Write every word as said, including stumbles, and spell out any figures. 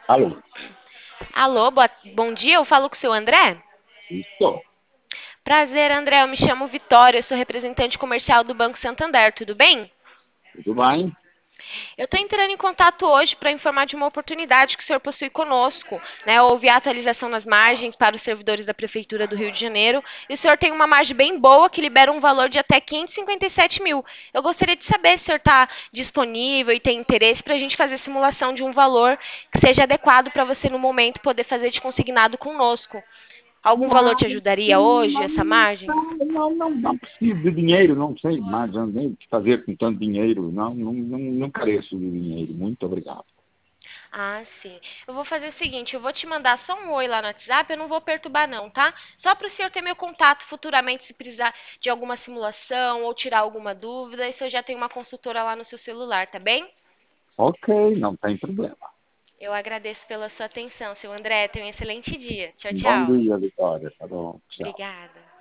Alô, Alô, boa- bom dia, eu falo com o seu André? estou. Prazer, André, eu me chamo Vitória, eu sou representante comercial do Banco Santander, tudo bem? Tudo bem? Eu estou entrando em contato hoje para informar de uma oportunidade que o senhor possui conosco, né? Houve a atualização nas margens para os servidores da Prefeitura do Rio de Janeiro e o senhor tem uma margem bem boa que libera um valor de até quinhentos e cinquenta e sete mil. Eu gostaria de saber se o senhor está disponível e tem interesse para a gente fazer simulação de um valor que seja adequado para você no momento poder fazer de consignado conosco. Algum valor Não, te ajudaria hoje, não, essa margem? não, não, não, não preciso de dinheiro, não sei mais nem o que fazer com tanto dinheiro. Não, não, não, não careço de dinheiro. Muito obrigado. Ah, sim. Eu vou fazer o seguinte, eu vou te mandar só um oi lá no WhatsApp, eu não vou perturbar não, tá? Só para o senhor ter meu contato futuramente se precisar de alguma simulação ou tirar alguma dúvida, isso eu já tenho uma consultora lá no seu celular, tá bem? Ok, não tem problema. Eu agradeço pela sua atenção, seu André. Tenha um excelente dia. Tchau, Bom tchau. dia, Vitória. Tá bom, tchau. Obrigada.